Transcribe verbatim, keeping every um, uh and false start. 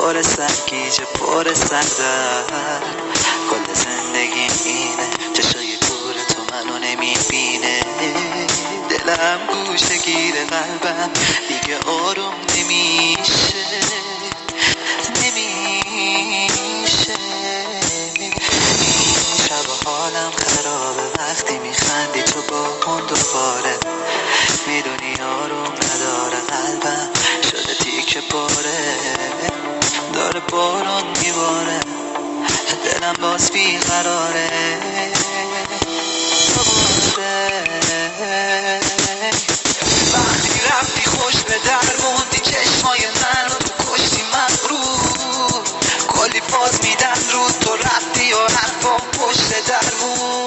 پر سرگیجه پر سردر، کل زندگی اینه چشای کور تو منو نمیبینه، دلم گوشه گیر قلبم دیگه آروم نمیشه نمیشه. این شب حالم خرابه وقتی میخندی تو با اون دوباره، میدونی آروم نداره قلبم شده تیکه پاره، داره بارون میباره دلم باز بیقراره. وقتی رفتی خوش به در موندی چشمای من رو تو کشتی مغرور، کلی باز میدن رو تو رفتی و حرفام پشت در موند.